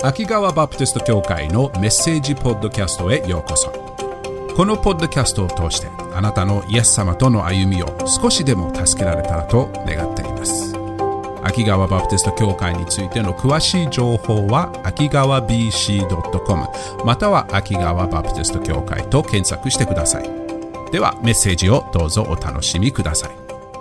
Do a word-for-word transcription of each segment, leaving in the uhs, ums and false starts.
秋川バプテスト教会のメッセージポッドキャストへようこそ。このポッドキャストを通してあなたのイエス様との歩みを少しでも助けられたらと願っています。秋川バプテスト教会についての詳しい情報は秋川 ビーシードットコム または秋川バプテスト教会と検索してください。ではメッセージをどうぞお楽しみください。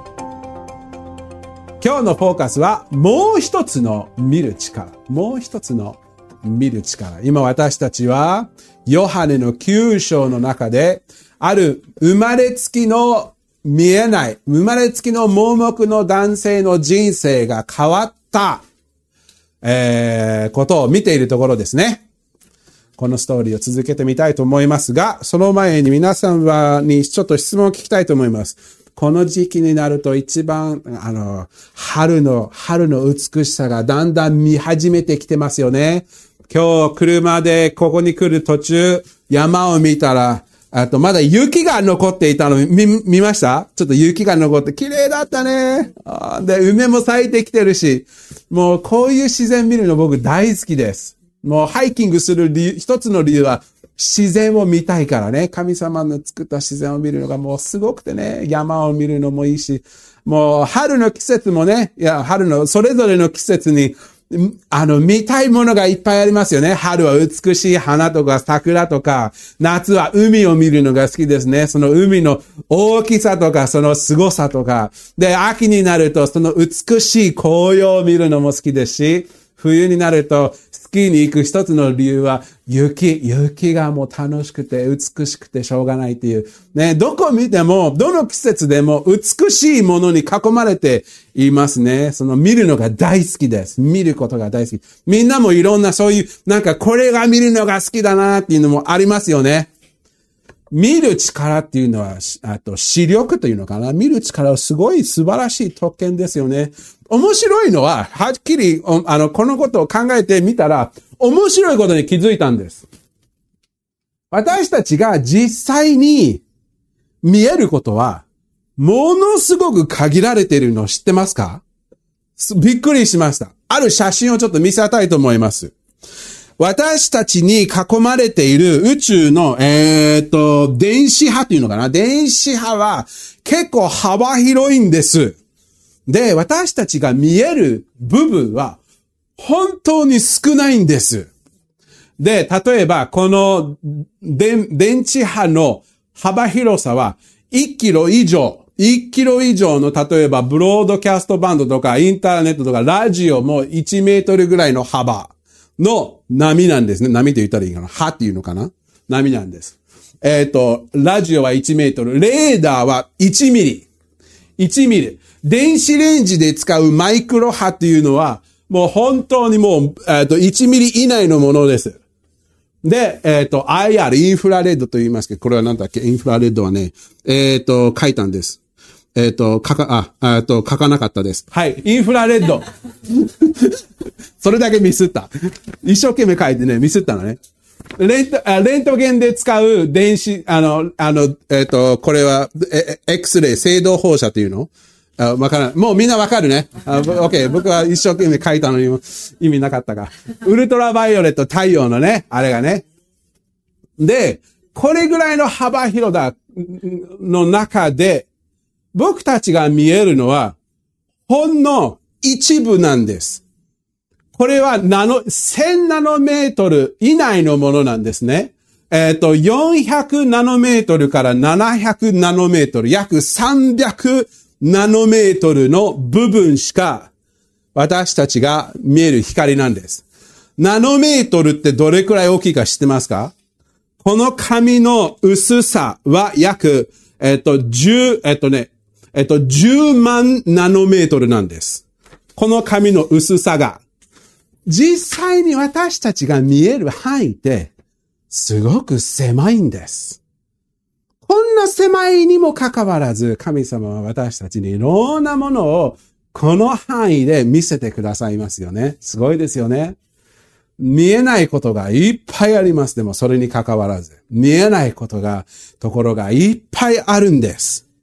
今日のフォーカスはもう一つの見る力。もう一つの見る力。今私たちはヨハネのきゅう章の中である生まれつきの見えない、生まれつきの盲目の男性の人生が変わった、えー、ことを見ているところですね。このストーリーを続けてみたいと思いますが、その前に皆さんはにちょっと質問を聞きたいと思います。この時期になると一番、あの、春の、春の美しさがだんだん見始めてきてますよね。今日車でここに来る途中、山を見たら、あとまだ雪が残っていたの見、見ました？ちょっと雪が残って綺麗だったね。で、梅も咲いてきてるし、もうこういう自然見るの僕大好きです。もうハイキングする理由、一つの理由は自然を見たいからね。神様の作った自然を見るのがもうすごくてね。山を見るのもいいし、もう春の季節もね、いや、春のそれぞれの季節にあの、見たいものがいっぱいありますよね。春は美しい花とか桜とか、夏は海を見るのが好きですね。その海の大きさとか、その凄さとか。で、秋になるとその美しい紅葉を見るのも好きですし、冬になるとスキーに行く一つの理由は雪、雪がもう楽しくて美しくてしょうがないっていう。ね、どこ見ても、どの季節でも美しいものに囲まれていますね。その見るのが大好きです。見ることが大好き。みんなもいろんなそういう、なんかこれが見るのが好きだなっていうのもありますよね。見る力っていうのは、あと視力というのかな。見る力はすごい素晴らしい特権ですよね。面白いのは、はっきり、あの、このことを考えてみたら、面白いことに気づいたんです。私たちが実際に見えることは、ものすごく限られているのを知ってますか？びっくりしました。ある写真をちょっと見せたいと思います。私たちに囲まれている宇宙の、えーっと、電子波というのかな？電子波は結構幅広いんです。で、私たちが見える部分は本当に少ないんです。で、例えば、この電、電池波の幅広さはいちキロ以上、いちキロ以上の、例えば、ブロードキャストバンドとか、インターネットとか、ラジオもいちメートルぐらいの幅の波なんですね。波と言ったらいいかな。波っていうのかな？波なんです。えっと、ラジオはいちメートル、レーダーはいちミリ。いちミリ。電子レンジで使うマイクロ波っていうのは、もう本当にもう、えっと、いちミリ以内のものです。で、えっと、アイアール、インフラレッドと言いますけど、これは何だっけ？インフラレッドはね、えっと、書いたんです。えっと、書か、あ、えっと、書かなかったです。はい、インフラレッド。それだけミスった。一生懸命書いてね、ミスったのね。レント、レントゲンで使う電子、あの、あの、えっと、これは、え、X レイ、赤道放射というの？あ、わからない。もうみんなわかるね。あ、オッケー。僕は一生懸命書いたのに意味なかったが。ウルトラバイオレット、太陽のね、あれがね。で、これぐらいの幅広だの中で、僕たちが見えるのは、ほんの一部なんです。これはナノ、せんナノメートル以内のものなんですね。えっと、よんひゃくナノメートルからななひゃくナノメートル、約さんびゃくナノメートルの部分しか私たちが見える光なんです。ナノメートルってどれくらい大きいか知ってますか？この紙の薄さは約、えっと、10、えっとね、えっと、じゅうまんナノメートルなんです。この紙の薄さが。実際に私たちが見える範囲ってすごく狭いんです。こんな狭いにもかかわらず、神様は私たちにいろんなものをこの範囲で見せてくださいますよね。すごいですよね。見えないことがいっぱいあります。でもそれにかかわらず、見えないことが、ところがいっぱいあるんです。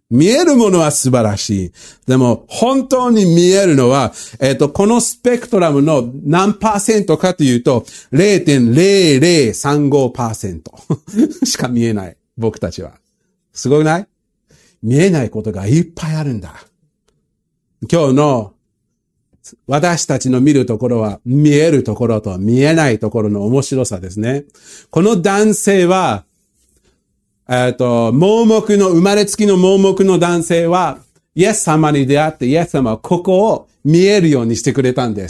見えるものは素晴らしい。でも、本当に見えるのは、えっと、このスペクトラムの何パーセントかというと、ゼロてんゼロゼロさんごパーセント しか見えない。僕たちは。すごくない？見えないことがいっぱいあるんだ。今日の私たちの見るところは見えるところと見えないところの面白さですね。この男性は、えっと、盲目の、生まれつきの盲目の男性は、イエス様に出会って、イエス様はここを見えるようにしてくれたんです。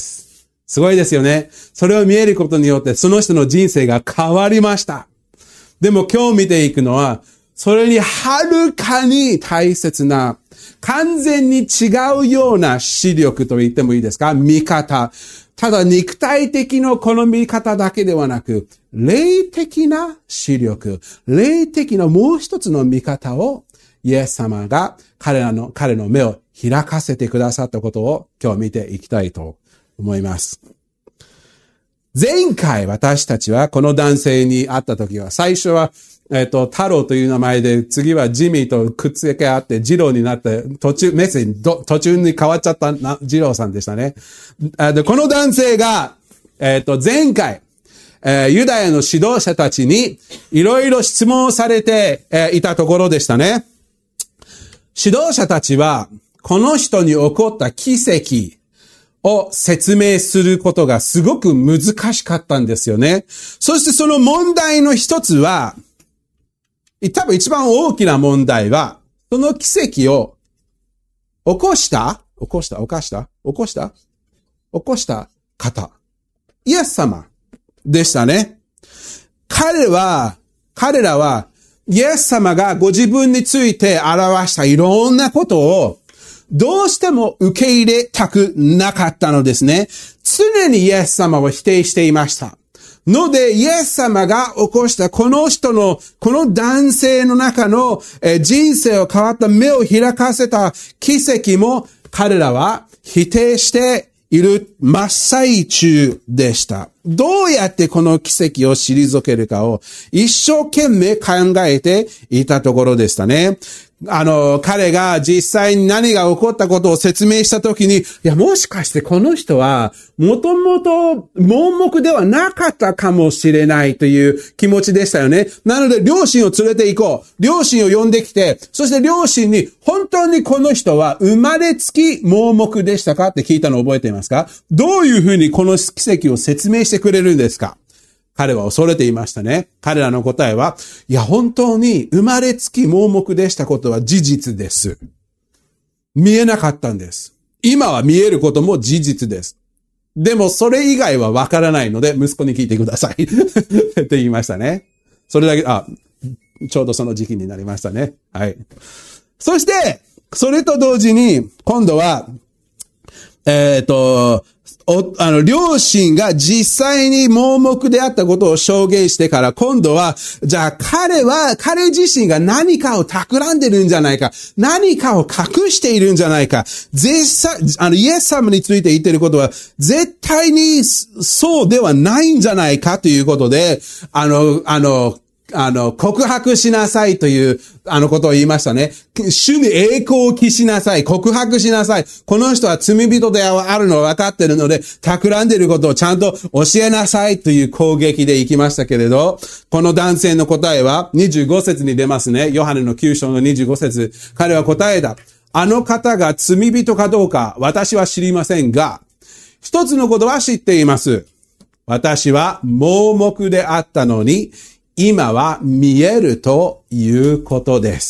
すごいですよね。それを見えることによって、その人の人生が変わりました。でも今日見ていくのは、それにはるかに大切な、完全に違うような視力と言ってもいいですか？見方。ただ肉体的なこの見方だけではなく、霊的な視力、霊的なもう一つの見方を、イエス様が彼らの、彼の目を開かせてくださったことを今日見ていきたいと思います。前回私たちはこの男性に会った時は、最初は、えっと、太郎という名前で、次はジミーとくっつけ合って、ジローになって、途中、メッセージ、途中に変わっちゃったな、ジローさんでしたね。で、この男性が、えっと、前回、えー、ユダヤの指導者たちに、いろいろ質問をされて、えー、いたところでしたね。指導者たちは、この人に起こった奇跡を説明することがすごく難しかったんですよね。そしてその問題の一つは、多分一番大きな問題は、その奇跡を起こした起こした起こした起こした起こした方。イエス様でしたね。彼は、彼らは、イエス様がご自分について表したいろんなことを、どうしても受け入れたくなかったのですね。常にイエス様を否定していました。ので、イエス様が起こしたこの人の、この男性の中の、えー、人生を変わった目を開かせた奇跡も彼らは否定している真っ最中でした。どうやってこの奇跡を退けるかを一生懸命考えていたところでしたね。あの、彼が実際に何が起こったことを説明したときに、いや、もしかしてこの人は、もともと盲目ではなかったかもしれないという気持ちでしたよね。なので、両親を連れて行こう。両親を呼んできて、そして両親に、本当にこの人は生まれつき盲目でしたかって聞いたのを覚えていますか？どういうふうにこの奇跡を説明してくれるんですか？彼は恐れていましたね。彼らの答えは、いや、本当に生まれつき盲目でしたことは事実です。見えなかったんです。今は見えることも事実です。でも、それ以外はわからないので、息子に聞いてください。って言いましたね。それだけ、あ、ちょうどその時期になりましたね。はい。そして、それと同時に、今度は、えっと、お、あの、両親が実際に盲目であったことを証言してから、今度は、じゃあ彼は、彼自身が何かを企んでるんじゃないか、何かを隠しているんじゃないか、絶対、あの、イエス様について言っていることは、絶対にそうではないんじゃないかということで、あの、あの、あの、告白しなさいという、あのことを言いましたね。主に栄光を期しなさい。告白しなさい。この人は罪人であるのを分かっているので、企んでいることをちゃんと教えなさいという攻撃で行きましたけれど、この男性の答えはにじゅうご節に出ますね。ヨハネのきゅう章のにじゅうご節。彼は答えた。あの方が罪人かどうか、私は知りませんが、一つのことは知っています。私は盲目であったのに、今は見えるということです。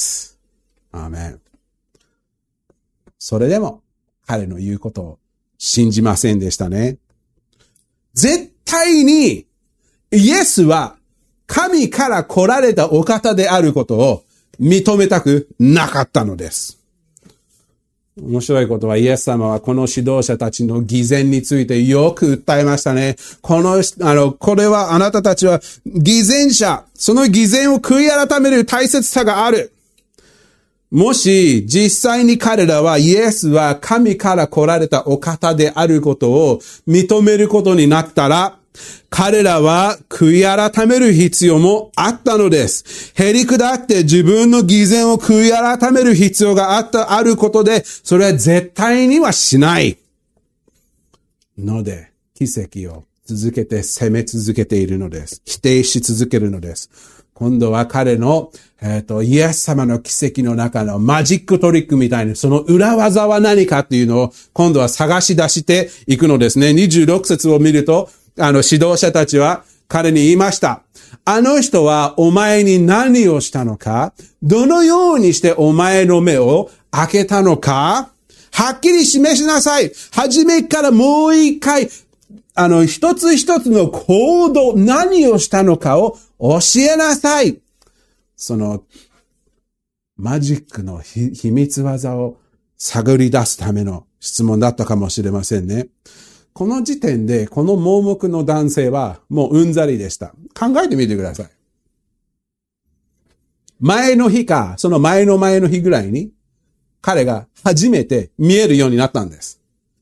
アーメン。それでも彼の言うことを信じませんでしたね。絶対にイエスは神から来られたお方であることを認めたくなかったのです。面白いことはイエス様はこの指導者たちの偽善についてよく訴えましたね。この、あの、これはあなたたちは偽善者。その偽善を悔い改める大切さがある。もし実際に彼らはイエスは神から来られたお方であることを認めることになったら、 彼らは悔い改める必要もあったのです。へり下って自分の偽善を悔い改める必要があった、あることで、それは絶対にはしない。ので、奇跡を続けて責め続けているのです。否定し続けるのです。今度は彼の、えっと、イエス様の奇跡の中のマジックトリックみたいに、その裏技は何かっていうのを今度は探し出していくのですね。にじゅうろく節を見ると、あの指導者たちは彼に言いました。あの人はお前に何をしたのか、どのようにしてお前の目を開けたのか、はっきり示しなさい。初めからもう一回、あの、一つ一つの行動、何をしたのかを教えなさい。その、マジックの秘密技を探り出すための質問だったかもしれませんね。この時点で、この盲目の男性はもううんざりでした。考えてみてください。前の日か、その前の前の日ぐらいに、彼が初めて見えるようになったんです。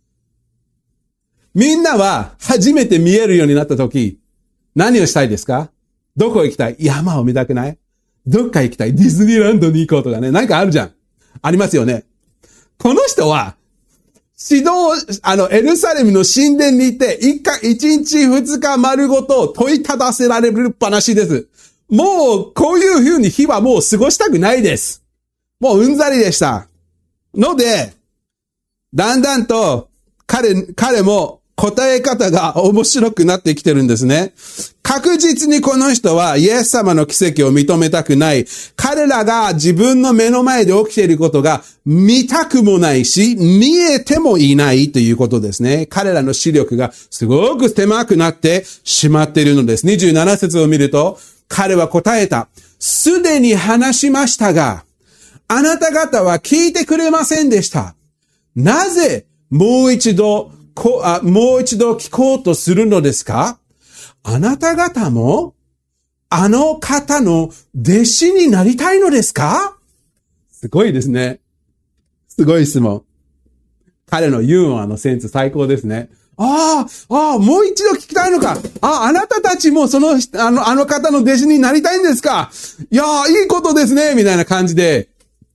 みんなは初めて見えるようになったとき、何をしたいですか？どこ行きたい？山を見たくない？どっか行きたい？ディズニーランドに行こうとかね。何かあるじゃん。ありますよね。この人は、指導、あの、エルサレムの神殿に行って、一回、一日二日丸ごと問いただせられる話です。もう、こういう風に日はもう過ごしたくないです。もううんざりでした。ので、だんだんと、彼、彼も答え方が面白くなってきてるんですね。確実にこの人はイエス様の奇跡を認めたくない。彼らが自分の目の前で起きていることが見たくもないし、見えてもいないということですね。彼らの視力がすごく狭くなってしまっているのです。にじゅうなな節を見ると、彼は答えた。すでに話しましたが、あなた方は聞いてくれませんでした。なぜもう一度、こあもう一度聞こうとするのですか？あなた方も、あの方の弟子になりたいのですか？すごいですね。すごい質問。彼のユーモアのセンス最高ですね。ああ、ああ、もう一度聞きたいのか。ああ、あなたたちもその、あの、あの方の弟子になりたいんですか？いやー、いいことですね、みたいな感じで。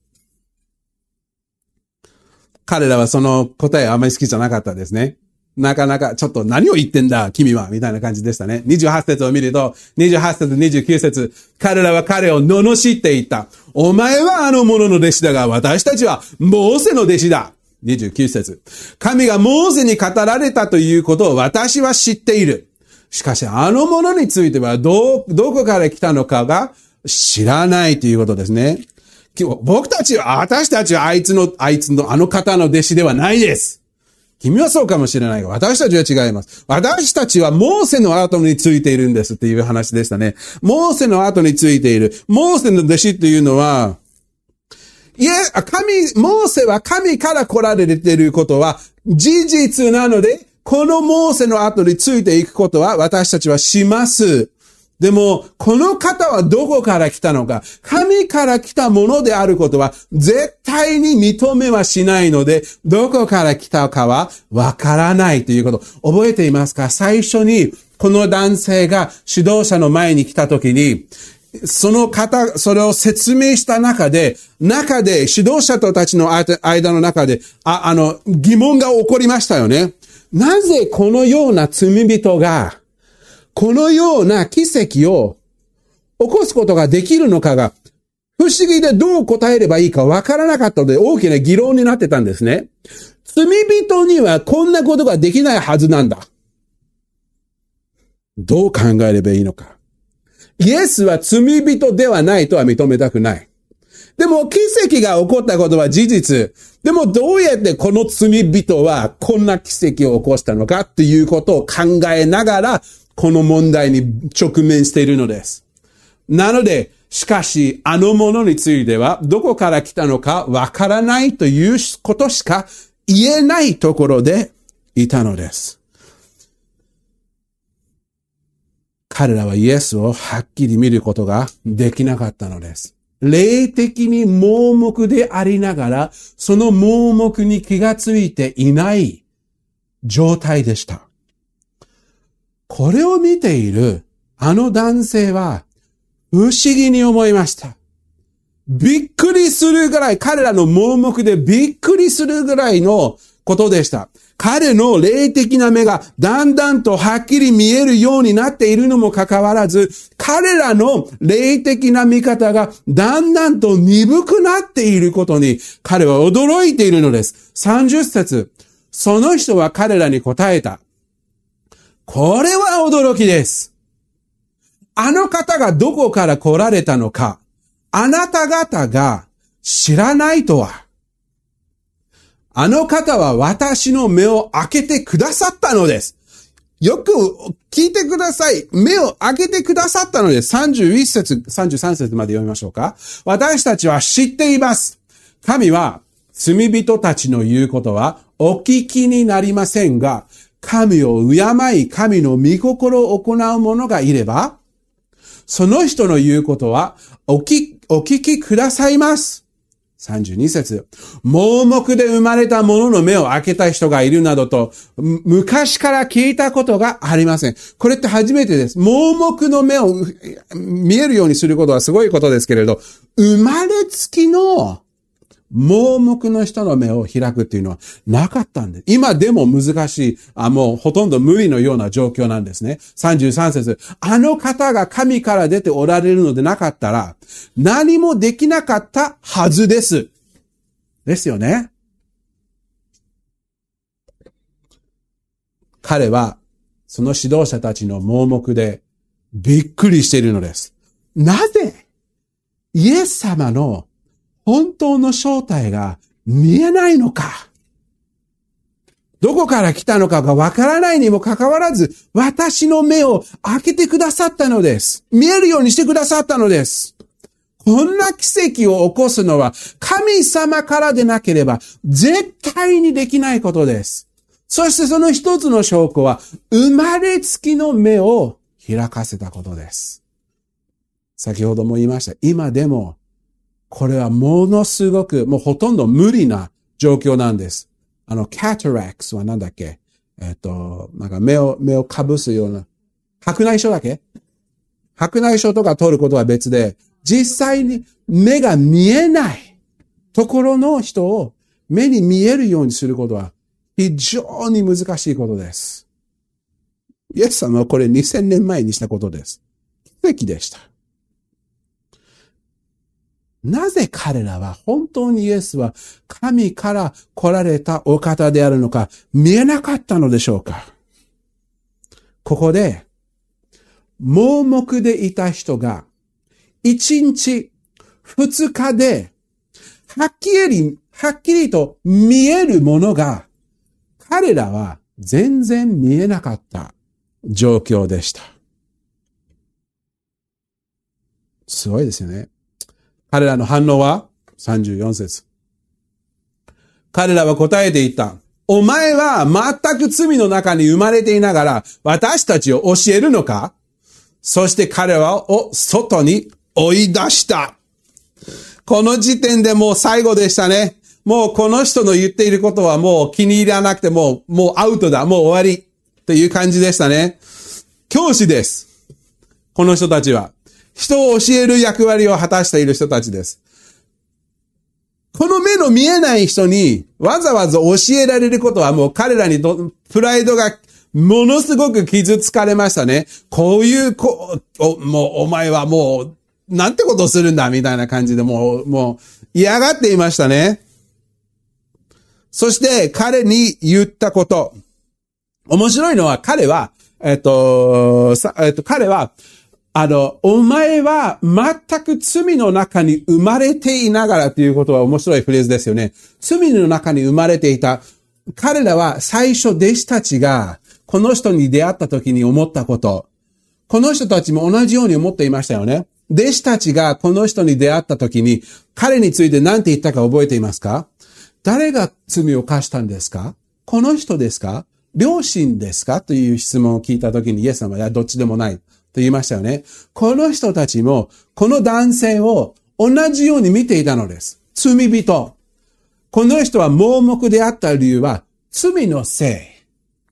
彼らはその答えあんまり好きじゃなかったですね。なかなか、ちょっと何を言ってんだ、君は、みたいな感じでしたね。にじゅうはち節を見ると、にじゅうはち節、にじゅうきゅう節、彼らは彼を罵っていった。お前はあの者の弟子だが、私たちはモーセの弟子だ。にじゅうきゅう節、神がモーセに語られたということを私は知っている。しかし、あの者については、ど、どこから来たのかが知らないということですね。僕たちは、私たちはあいつの、あいつの、あの方の弟子ではないです。君はそうかもしれないが、私たちは違います。私たちはモーセの後についているんですっていう話でしたね。モーセの後についている。モーセの弟子っていうのは、いえ、神、モーセは神から来られていることは事実なので、このモーセの後についていくことは私たちはします。でも、この方はどこから来たのか、神から来たものであることは絶対に認めはしないので、どこから来たかはわからないということ。覚えていますか？最初にこの男性が指導者の前に来たときに、その方、それを説明した中で、中で指導者たちの間の中で、あ、あの、疑問が起こりましたよね。なぜこのような罪人が、このような奇跡を起こすことができるのかが、不思議でどう答えればいいかわからなかったので大きな議論になってたんですね。罪人にはこんなことができないはずなんだ。どう考えればいいのか。イエスは罪人ではないとは認めたくない。でも奇跡が起こったことは事実。でもどうやってこの罪人はこんな奇跡を起こしたのかっていうことを考えながら、この問題に直面しているのです。なので、しかし、あのものについては、どこから来たのかわからないということしか言えないところでいたのです。彼らはイエスをはっきり見ることができなかったのです。霊的に盲目でありながら、その盲目に気がついていない状態でした。 これを見ているあの男性は不思議に思いました。びっくりするぐらい、彼らの盲目でびっくりするぐらいのことでした。彼の霊的な目がだんだんとはっきり見えるようになっているのもかかわらず、彼らの霊的な見方がだんだんと鈍くなっていることに彼は驚いているのです。さんじゅっ節、その人は彼らに答えた。これは驚きです。あの方がどこから来られたのか、あなた方が知らないとは。あの方は私の目を開けてくださったのです。よく聞いてください。目を開けてくださったのです。さんじゅういっ節、さんじゅうさん節まで読みましょうか。私たちは知っています。神は罪人たちの言うことはお聞きになりませんが、神を敬い、神の御心を行う者がいれば、その人の言うことはお聞、お聞きくださいます。さんじゅうに節、盲目で生まれた者の目を開けた人がいるなどと、昔から聞いたことがありません。これって初めてです。盲目の目を見えるようにすることはすごいことですけれど、生まれつきの盲目の人の目を開くっていうのはなかったんです。今でも難しい、あ、もうほとんど無理のような状況なんですね。さんじゅうさん節、あの方が神から出ておられるのでなかったら、何もできなかったはずです。ですよね。彼は、その指導者たちの盲目でびっくりしているのです。なぜ、イエス様の本当の正体が見えないのか。どこから来たのかがわからないにもかかわらず、私の目を開けてくださったのです。見えるようにしてくださったのです。こんな奇跡を起こすのは神様からでなければ絶対にできないことです。そしてその一つの証拠は、生まれつきの目を開かせたことです。先ほども言いました。今でも、これはものすごく、もうほとんど無理な状況なんです。あの、カタラクスはなんだっけ？えっと、なんか目を、目をかぶすような、白内障だっけ？白内障とか取ることは別で、実際に目が見えないところの人を目に見えるようにすることは非常に難しいことです。イエス様はこれにせんねんまえにしたことです。奇跡でした。なぜ彼らは本当にイエスは神から来られたお方であるのか見えなかったのでしょうか。ここで盲目でいた人が一日二日ではっきり、はっきりと見えるものが彼らは全然見えなかった状況でした。すごいですよね。彼らの反応はさんじゅうよん節。彼らは答えて言った。お前は全く罪の中に生まれていながら私たちを教えるのか？そして彼らを外に追い出した。この時点でもう最後でしたね。もうこの人の言っていることはもう気に入らなくてもう、もうアウトだ。もう終わり。という感じでしたね。教師です。この人たちは。人を教える役割を果たしている人たちです。この目の見えない人にわざわざ教えられることはもう彼らにとプライドがものすごく傷つかれましたね。こういうこお、もうお前はもうなんてことをするんだみたいな感じでもう、もう嫌がっていましたね。そして彼に言ったこと。面白いのは彼は、えっと、さえっと、彼は、あの、お前は全く罪の中に生まれていながらということは面白いフレーズですよね。罪の中に生まれていた。彼らは最初弟子たちがこの人に出会った時に思ったこと。この人たちも同じように思っていましたよね。弟子たちがこの人に出会った時に彼について何て言ったか覚えていますか？誰が罪を犯したんですか？この人ですか？両親ですか？という質問を聞いた時にイエス様は、いや、どっちでもないと言いましたよね。この人たちもこの男性を同じように見ていたのです。罪人。この人は盲目であった理由は罪のせい。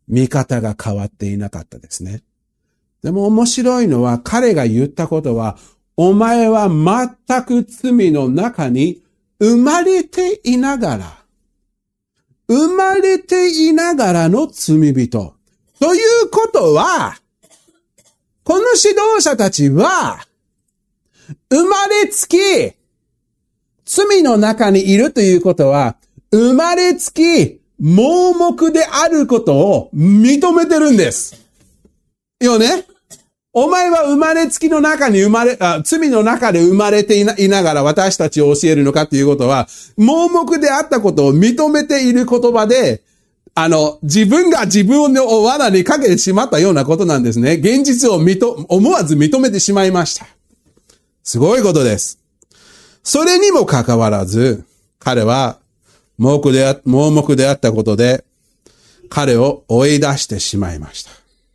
見方が変わっていなかったですね。でも面白いのは、彼が言ったことは、お前は全く罪の中に生まれていながら、生まれていながらの罪人。ということは、この指導者たちは、生まれつき、罪の中にいるということは、生まれつき、盲目であることを認めてるんです。よね？お前は生まれつきの中に生まれ、あ、罪の中で生まれてい な, いながら私たちを教えるのかということは、盲目であったことを認めている言葉で、あの、自分が自分の罠にかけてしまったようなことなんですね。現実を認、思わず認めてしまいました。すごいことです。それにもかかわらず、彼は盲目であ、盲目であったことで、彼を追い出してしまいました。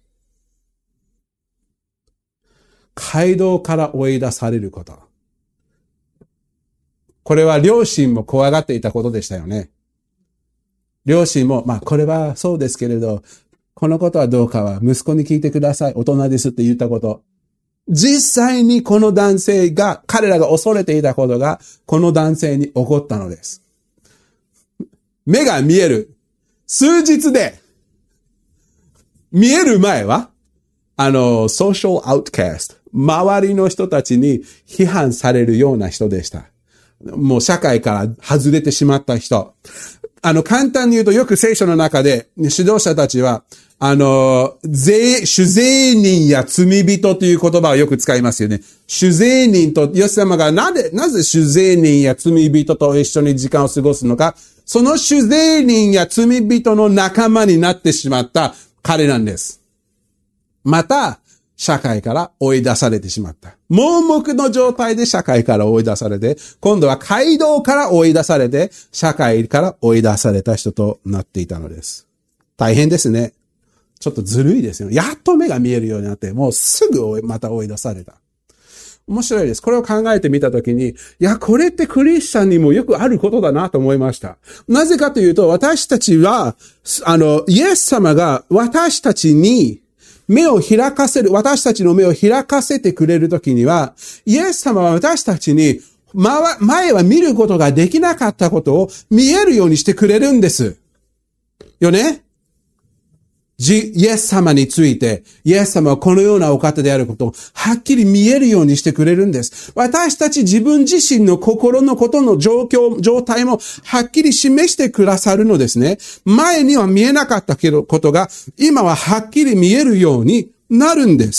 街道から追い出されること。これは両親も怖がっていたことでしたよね。両親も、まあこれはそうですけれど、このことはどうかは息子に聞いてください。大人ですって言ったこと。実際にこの男性が、彼らが恐れていたことが、この男性に起こったのです。目が見える。数日で、見える前は、あの、ソーシャルアウトキャスト。周りの人たちに批判されるような人でした。もう社会から外れてしまった人。あの、簡単に言うとよく聖書の中で指導者たちは、あの、税、主税人や罪人という言葉をよく使いますよね。主税人と、イエス様がなぜ、なぜ主税人や罪人と一緒に時間を過ごすのか、その主税人や罪人の仲間になってしまった彼なんです。また、社会から追い出されてしまった。盲目の状態で社会から追い出されて、今度は街道から追い出されて、社会から追い出された人となっていたのです。大変ですね。ちょっとずるいですよ。やっと目が見えるようになって、もうすぐまた追い出された。面白いです。これを考えてみたときに、いや、これってクリスチャンにもよくあることだなと思いました。なぜかというと、私たちは、あの、イエス様が私たちに、目を開かせる、私たちの目を開かせてくれるときには、イエス様は私たちに、前は見ることができなかったことを見えるようにしてくれるんです。よね？イエス様について、イエス様はこのようなお方であることをはっきり見えるようにしてくれるんです。私たち自分自身の心のことの状況、状態もはっきり示してくださるのですね。前には見えなかったことが、今ははっきり見えるようになるんです。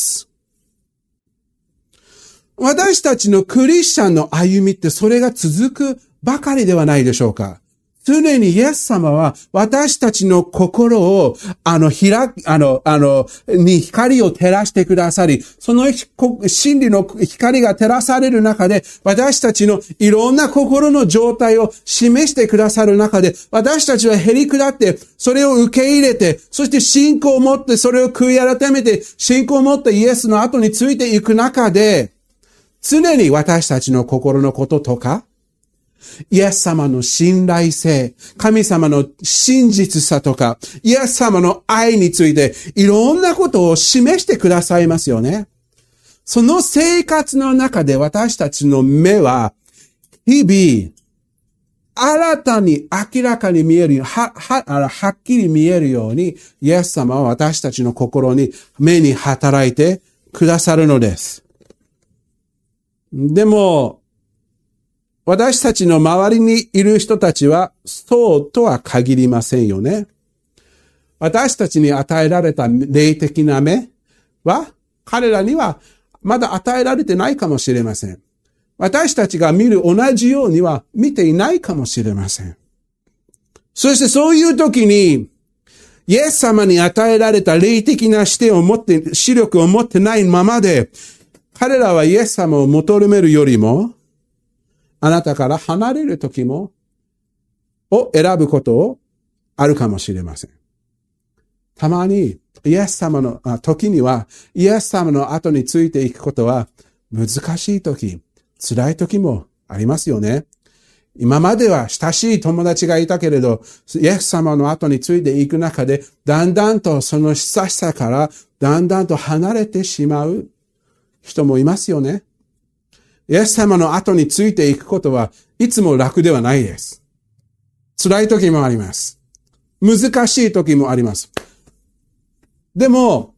私たちのクリスチャンの歩みってそれが続くばかりではないでしょうか。常にイエス様は私たちの心を、あの、開き、あの、あの、に光を照らしてくださり、その真理の光が照らされる中で、私たちのいろんな心の状態を示してくださる中で、私たちはへり下って、それを受け入れて、そして信仰を持って、それを悔い改めて、信仰を持ってイエスの後についていく中で、常に私たちの心のこととか、イエス様の信頼性、神様の真実さとか、イエス様の愛についていろんなことを示してくださいますよね。その生活の中で私たちの目は日々新たに明らかに見えるように、は、は、はっきり見えるように、イエス様は私たちの心に目に働いてくださるのです。でも、私たちの周りにいる人たちはそうとは限りませんよね。私たちに与えられた霊的な目は彼らにはまだ与えられてないかもしれません。私たちが見る同じようには見ていないかもしれません。そしてそういう時にイエス様に与えられた霊的な視点を持って、視力を持ってないままで彼らはイエス様を求めるよりもあなたから離れる時も、を選ぶことをあるかもしれません。たまに、イエス様の、時には、イエス様の後についていくことは、難しい時、辛い時もありますよね。 今までは親しい友達がいたけれど、イエス様の後についていく中で、だんだんとその親しさからだんだんと離れてしまう人もいますよね。イエス様の後についていくことはいつも楽ではないです。辛い時もあります。難しい時もあります。でも、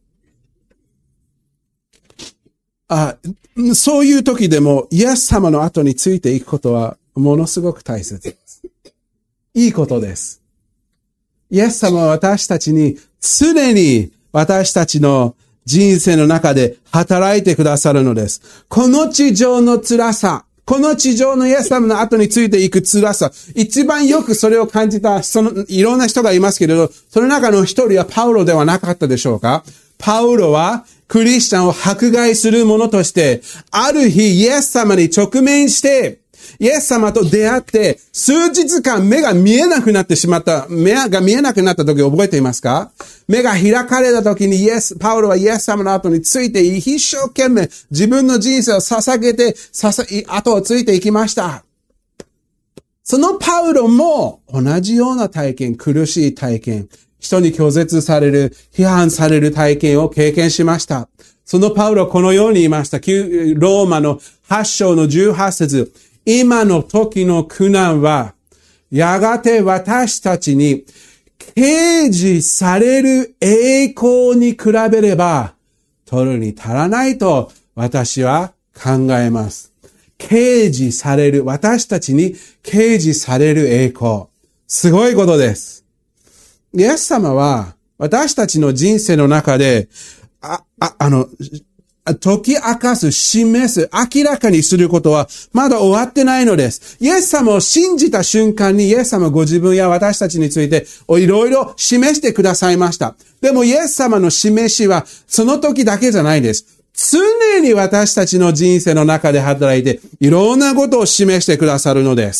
あ、そういう時でもイエス様の後についていくことはものすごく大切です。いいことです。イエス様は私たちに常に私たちの人生の中で働いてくださるのです。この地上の辛さ、この地上のイエス様の後についていく辛さ、一番よくそれを感じた、その、いろんな人がいますけれど、その中の一人はパウロではなかったでしょうか？パウロはクリスチャンを迫害する者として、ある日イエス様に直面して、イエス様と出会って、数日間目が見えなくなってしまった、目が見えなくなった時覚えていますか？目が開かれた時にイエス、パウロはイエス様の後について一生懸命自分の人生を捧げて、ささ、後をついていきました。そのパウロも同じような体験、苦しい体験、人に拒絶される、批判される体験を経験しました。そのパウロはこのように言いました。ローマのはち章のじゅうはち節。今の時の苦難は、やがて私たちに、掲示される栄光に比べれば、取るに足らないと私は考えます。掲示される、私たちに掲示される栄光。すごいことです。イエス様は、私たちの人生の中で、あ、あ、あの、解き明かす、示す、明らかにすることはまだ終わってないのです。イエス様を信じた瞬間にイエス様ご自分や私たちについていろいろ示してくださいました。でもイエス様の示しはその時だけじゃないです。常に私たちの人生の中で働いていろんなことを示してくださるのです。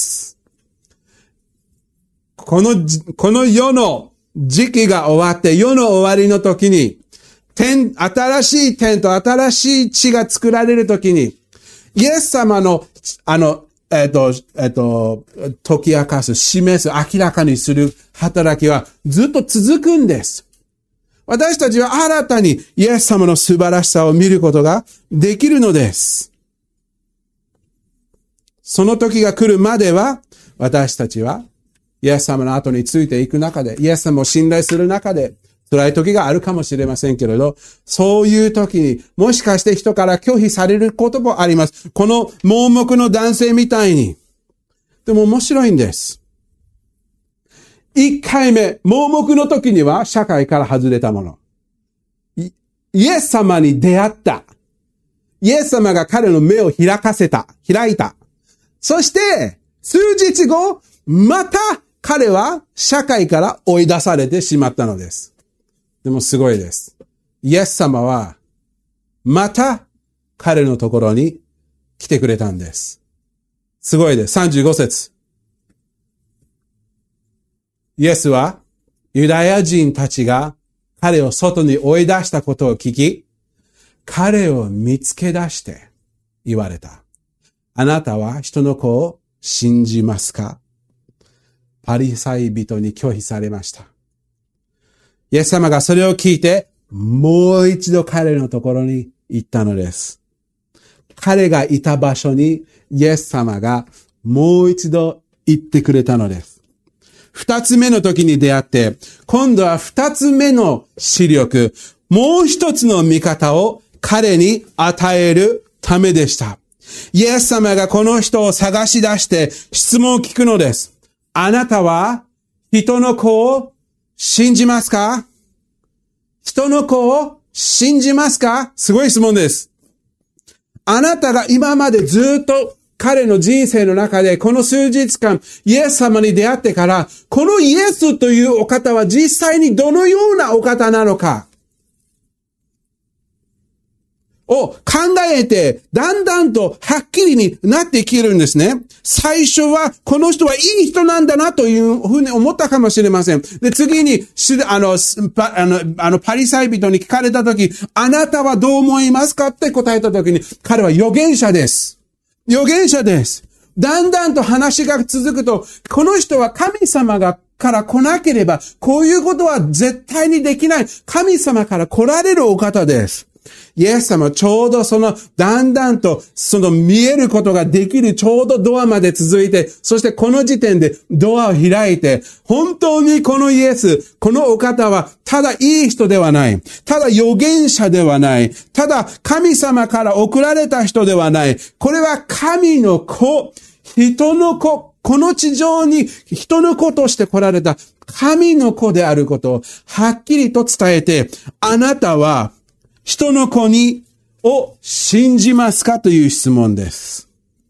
この、この世の時期が終わって世の終わりの時に天、新しい天と新しい地が作られるときに、イエス様の、あの、えっと、えっと、解き明かす、示す、明らかにする働きはずっと続くんです。私たちは新たにイエス様の素晴らしさを見ることができるのです。その時が来るまでは、私たちは、イエス様の後についていく中で、イエス様を信頼する中で、辛い時があるかもしれませんけれど、そういう時にもしかして人から拒否されることもあります。この盲目の男性みたいに。でも面白いんです。一回目、盲目の時には社会から外れたもの。イエス様に出会った。イエス様が彼の目を開かせた。開いた。そして、数日後、また彼は社会から追い出されてしまったのです。でもすごいです。イエス様は、また彼のところに来てくれたんです。すごいです。さんじゅうご節。イエスは、ユダヤ人たちが彼を外に追い出したことを聞き、彼を見つけ出して言われた。あなたは人の子を信じますか？パリサイ人に拒否されました。イエス様がそれを聞いて、もう一度彼のところに行ったのです。彼がいた場所にイエス様がもう一度行ってくれたのです。二つ目の時に出会って、今度は二つ目の視力、もう一つの見方を彼に与えるためでした。イエス様がこの人を探し出して質問を聞くのです。あなたは人の子を信じますか？人の子を信じますか？すごい質問です。あなたが今までずっと彼の人生の中でこの数日間イエス様に出会ってから、このイエスというお方は実際にどのようなお方なのかを考えて、だんだんとはっきりになってきてるんですね。最初は、この人はいい人なんだなというふうに思ったかもしれません。で、次に、あの、パあの、あのパリサイ人に聞かれたとき、あなたはどう思いますかって答えたときに、彼は預言者です。預言者です。 だんだんと話が続くと、この人は神様がから来なければ、こういうことは絶対にできない。神様から来られるお方です。イエス様はちょうどその、だんだんと、その見えることができるちょうどドアまで続いて、そしてこの時点でドアを開いて、本当にこのイエス、このお方は、ただいい人ではない。ただ預言者ではない。ただ神様から送られた人ではない。これは神の子、人の子、この地上に人の子として来られた神の子であることをはっきりと伝えて、あなたは人の子にを信じますかという質問です。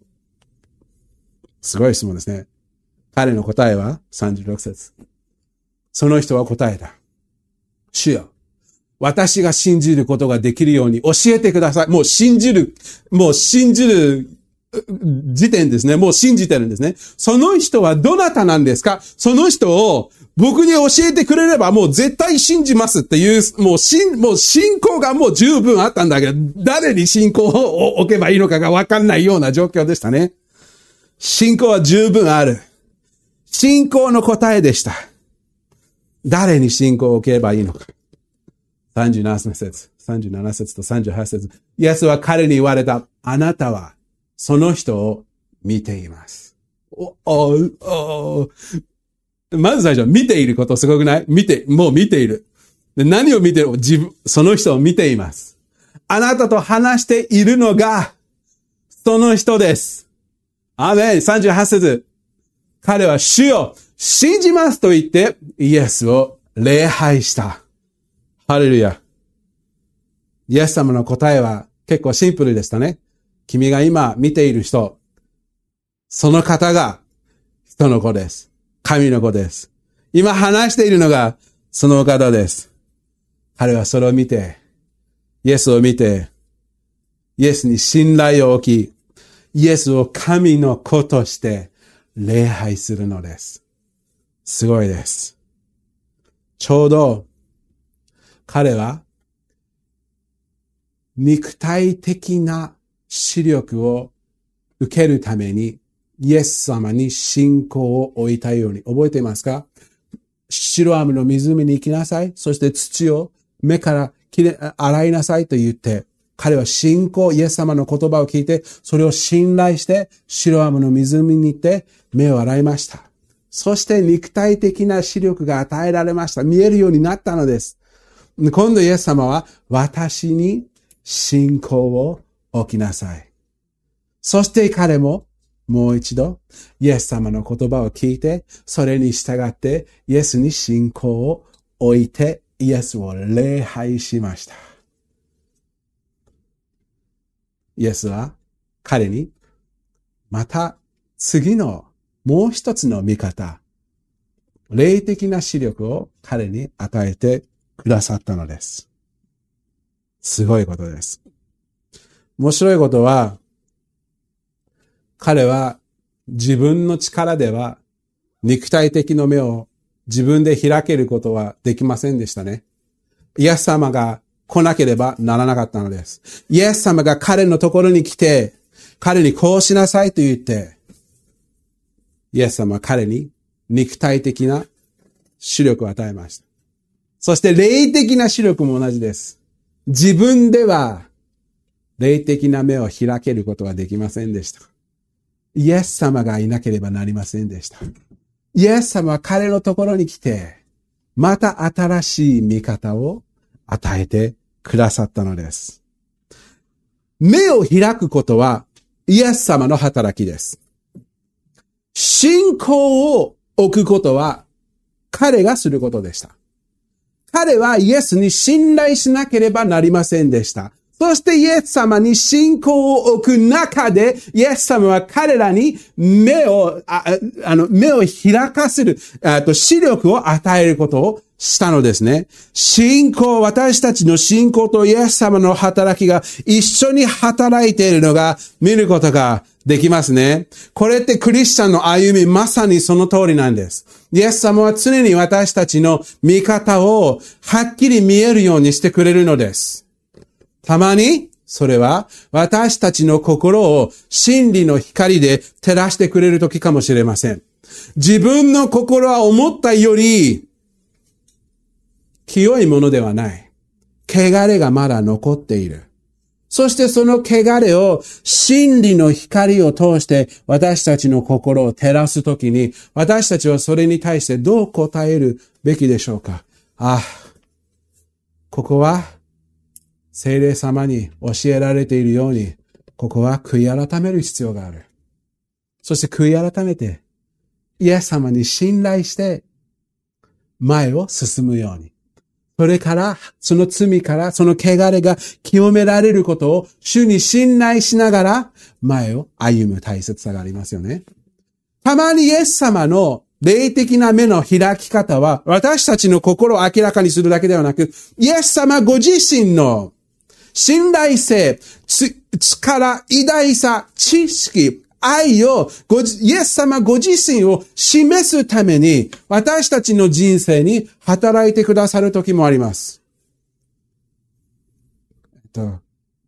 すごい質問ですね。彼の答えはさんじゅうろく節。その人は答えた。主よ、私が信じることができるように教えてください。もう信じる、もう信じる時点ですね。もう信じてるんですね。その人はどなたなんですか？その人を僕に教えてくれればもう絶対信じますっていう、もう信、もう信仰がもう十分あったんだけど、誰に信仰を置けばいいのかがわかんないような状況でしたね。信仰は十分ある。信仰の答えでした。誰に信仰を置けばいいのか。さんじゅうなな節、さんじゅうなな節とさんじゅうはち節。イエスは彼に言われた。あなたはその人を見ています。お、お、お、まず最初、見ていることすごくない？見て、もう見ている。で、何を見てる？自分、その人を見ています。あなたと話しているのが、その人です。アーメン。さんじゅうはち節。彼は主よ、信じますと言って、イエスを礼拝した。ハレルヤ。イエス様の答えは結構シンプルでしたね。君が今見ている人、その方が人の子です。神の子です。今話しているのがその方です。彼はそれを見て、イエスを見て、イエスに信頼を置き、イエスを神の子として礼拝するのです。すごいです。ちょうど彼は肉体的な視力を受けるためにイエス様に信仰を置いたように。覚えていますか？シロアムの湖に行きなさい。そして土を目からきれ洗いなさいと言って、彼は信仰、イエス様の言葉を聞いて、それを信頼して、シロアムの湖に行って目を洗いました。そして肉体的な視力が与えられました。見えるようになったのです。今度イエス様は、私に信仰を置きなさい。そして彼ももう一度イエス様の言葉を聞いて、それに従ってイエスに信仰を置いてイエスを礼拝しました。イエスは彼にまた次のもう一つの見方、霊的な視力を彼に与えてくださったのです。すごいことです。面白いことは、彼は自分の力では肉体的な目を自分で開けることはできませんでしたね。イエス様が来なければならなかったのです。イエス様が彼のところに来て、彼にこうしなさいと言って、イエス様は彼に肉体的な視力を与えました。そして霊的な視力も同じです。自分では霊的な目を開けることはできませんでした。イエス様がいなければなりませんでした。イエス様は彼のところに来て、また新しい見方を与えてくださったのです。目を開くことはイエス様の働きです。信仰を置くことは彼がすることでした。彼はイエスに信頼しなければなりませんでした。そしてイエス様に信仰を置く中で、イエス様は彼らに目を、あ, あの、目を開かせる、あと視力を与えることをしたのですね。信仰、私たちの信仰とイエス様の働きが一緒に働いているのが見ることができますね。これってクリスチャンの歩み、まさにその通りなんです。イエス様は常に私たちの見方をはっきり見えるようにしてくれるのです。たまにそれは私たちの心を真理の光で照らしてくれる時かもしれません。自分の心は思ったより清いものではない。汚れがまだ残っている。そしてその汚れを真理の光を通して私たちの心を照らすときに、私たちはそれに対してどう答えるべきでしょうか。ああ、ここは聖霊様に教えられているように、ここは悔い改める必要がある。そして悔い改めて、イエス様に信頼して前を進むように。それから、その罪から、その汚れが清められることを主に信頼しながら前を歩む大切さがありますよね。たまにイエス様の霊的な目の開き方は私たちの心を明らかにするだけではなく、イエス様ご自身の信頼性、力、偉大さ、知識、愛をご、イエス様ご自身を示すために私たちの人生に働いてくださる時もあります。えっと、今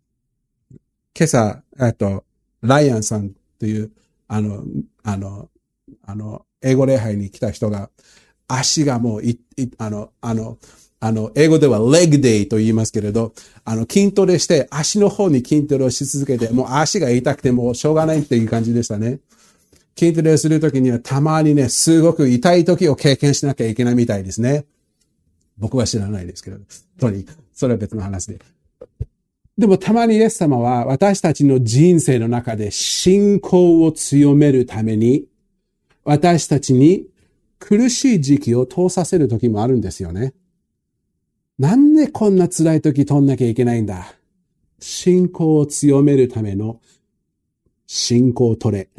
朝、えっと、ライアンさんという、あの、あの、あの、英語礼拝に来た人が、足がもうい、い、あの、あの、あの、英語では leg day と言いますけれど、あの、筋トレして足の方に筋トレをし続けて、もう足が痛くてもうしょうがないっていう感じでしたね。筋トレをするときにはたまにね、すごく痛い時を経験しなきゃいけないみたいですね。僕は知らないですけど、とに、それは別の話で。でもたまにイエス様は私たちの人生の中で信仰を強めるために、私たちに苦しい時期を通させる時もあるんですよね。なんでこんな辛い時通んなきゃいけないんだ。信仰を強めるための信仰トレ。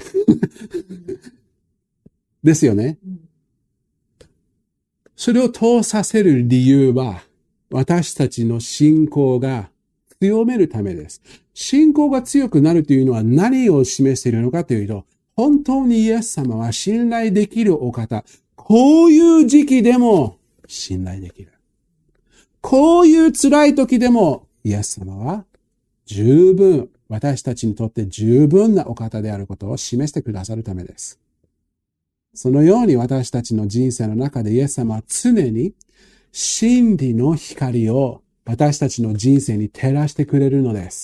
ですよね。それを通させる理由は、私たちの信仰が強めるためです。信仰が強くなるというのは何を示しているのかというと、本当にイエス様は信頼できるお方。こういう時期でも信頼できる。こういう辛い時でも、イエス様は十分、私たちにとって十分なお方であることを示してくださるためです。そのように私たちの人生の中でイエス様は常に真理の光を私たちの人生に照らしてくれるのです。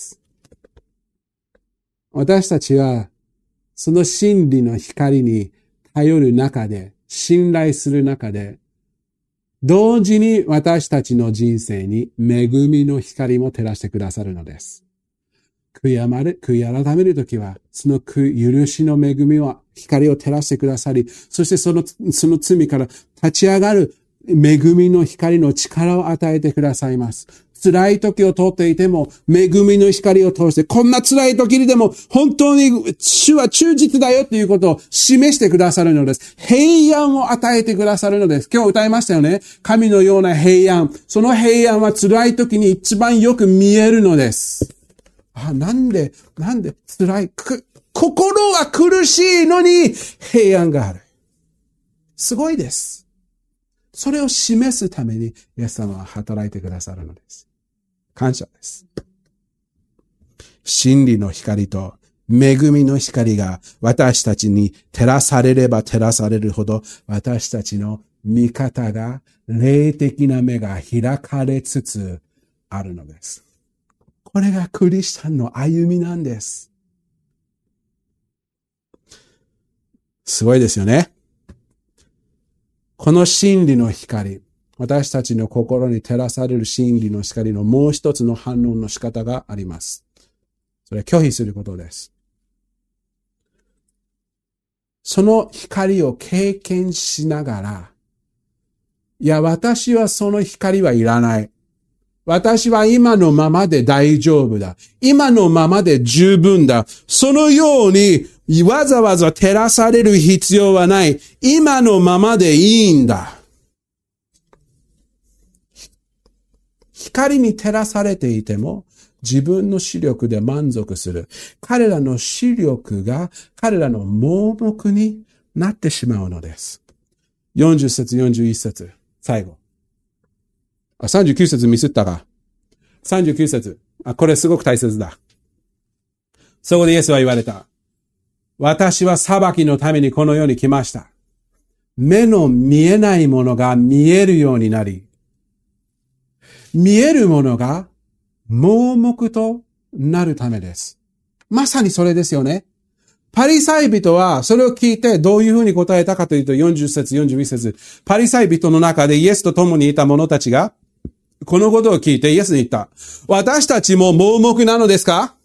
私たちはその真理の光に頼る中で、信頼する中で、同時に私たちの人生に恵みの光も照らしてくださるのです。悔いまる、悔い改めるときは、その許しの恵みを、光を照らしてくださり、そしてその、その罪から立ち上がる恵みの光の力を与えてくださいます。辛い時を通っていても、恵みの光を通して、こんな辛い時にでも、本当に主は忠実だよということを示してくださるのです。平安を与えてくださるのです。今日歌いましたよね。神のような平安。その平安は辛い時に一番よく見えるのです。あ、なんで、なんで辛い、く、心は苦しいのに平安がある。すごいです。それを示すために、イエス様は働いてくださるのです。感謝です。真理の光と恵みの光が私たちに照らされれば照らされるほど、私たちの見方が、霊的な目が開かれつつあるのです。これがクリスチャンの歩みなんです。すごいですよね。この真理の光、私たちの心に照らされる真理の光のもう一つの反応の仕方があります。それは拒否することです。その光を経験しながら、いや、私はその光はいらない。私は今のままで大丈夫だ。今のままで十分だ。そのようにわざわざ照らされる必要はない。今のままでいいんだ。光に照らされていても自分の視力で満足する。彼らの視力が彼らの盲目になってしまうのです。よんじゅっ節、よんじゅういち節、最後。あ、さんじゅうきゅう節ミスったか。さんじゅうきゅう節。 あ、これすごく大切だ。そこでイエスは言われた。私は裁きのためにこの世に来ました。目の見えないものが見えるようになり、見えるものが盲目となるためです。まさにそれですよね。パリサイ人はそれを聞いてどういうふうに答えたかというとよんじゅっ節、よんじゅういち節。パリサイ人の中でイエスと共にいた者たちがこのことを聞いてイエスに言った。私たちも盲目なのですか？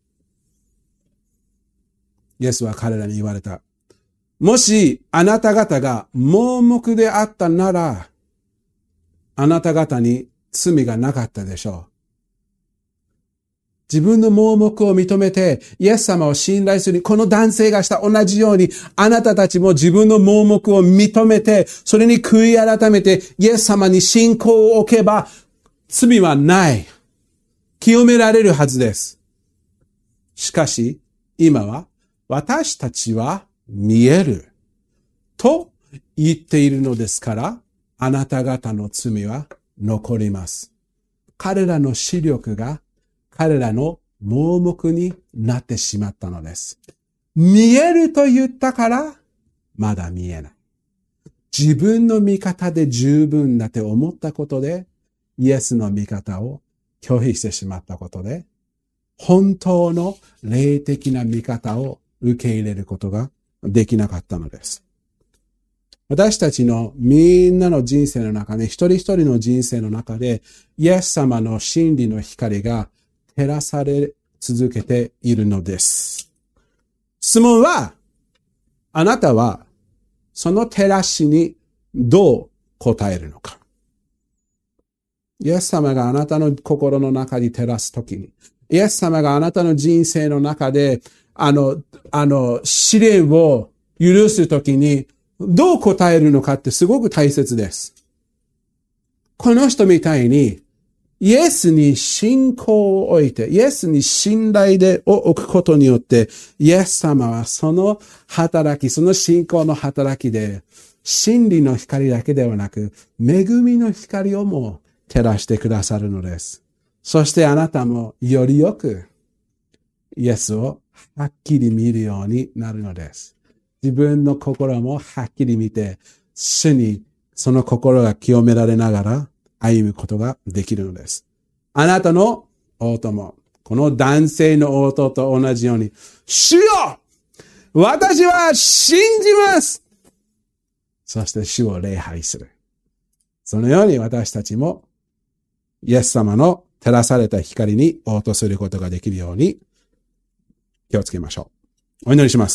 イエスは彼らに言われた。もしあなた方が盲目であったなら、あなた方に罪がなかったでしょう。自分の盲目を認めて、イエス様を信頼する、この男性がした同じように、あなたたちも自分の盲目を認めて、それに悔い改めて、イエス様に信仰を置けば、罪はない。清められるはずです。しかし、今は、私たちは見える。と言っているのですから、あなた方の罪は残ります。彼らの視力が、彼らの盲目になってしまったのです。見えると言ったから、まだ見えない。自分の見方で十分だって思ったことで、イエスの見方を拒否してしまったことで、本当の霊的な見方を受け入れることができなかったのです。私たちのみんなの人生の中で、一人一人の人生の中で、イエス様の真理の光が照らされ続けているのです。質問は、あなたはその照らしにどう答えるのか。イエス様があなたの心の中に照らすときに、イエス様があなたの人生の中で、あの、あの、試練を許すときに、どう答えるのかってすごく大切です。この人みたいに、イエスに信仰を置いて、イエスに信頼でを置くことによって、イエス様はその働き、その信仰の働きで、真理の光だけではなく、恵みの光をも照らしてくださるのです。そしてあなたもよりよく、イエスをはっきり見るようになるのです。自分の心もはっきり見て、主にその心が清められながら歩むことができるのです。あなたの応答も、この男性の応答と同じように、主よ！私は信じます！そして主を礼拝する。そのように私たちも、イエス様の照らされた光に応答することができるように気をつけましょう。お祈りします。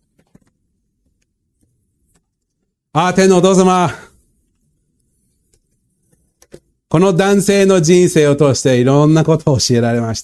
ああ、天のお父様。この男性の人生を通していろんなことを教えられました。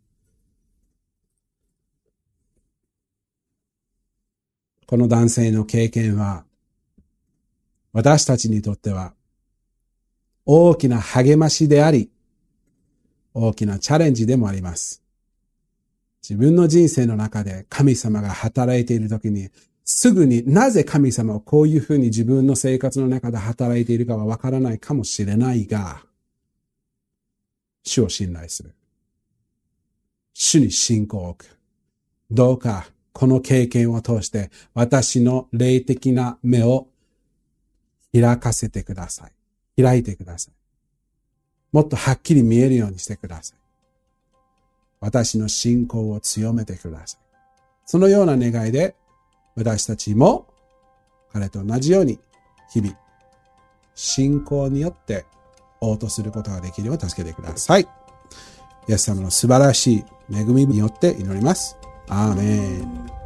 この男性の経験は、私たちにとっては大きな励ましであり、大きなチャレンジでもあります。自分の人生の中で神様が働いているときに、すぐになぜ神様をこういうふうに自分の生活の中で働いているかはわからないかもしれないが、主を信頼する。主に信仰を置く。どうかこの経験を通して私の霊的な目を開かせてください。開いてください。もっとはっきり見えるようにしてください。私の信仰を強めてください。そのような願いで私たちも彼と同じように日々信仰によって応答することができるよう助けてください。イエス様の素晴らしい恵みによって祈ります。アーメン。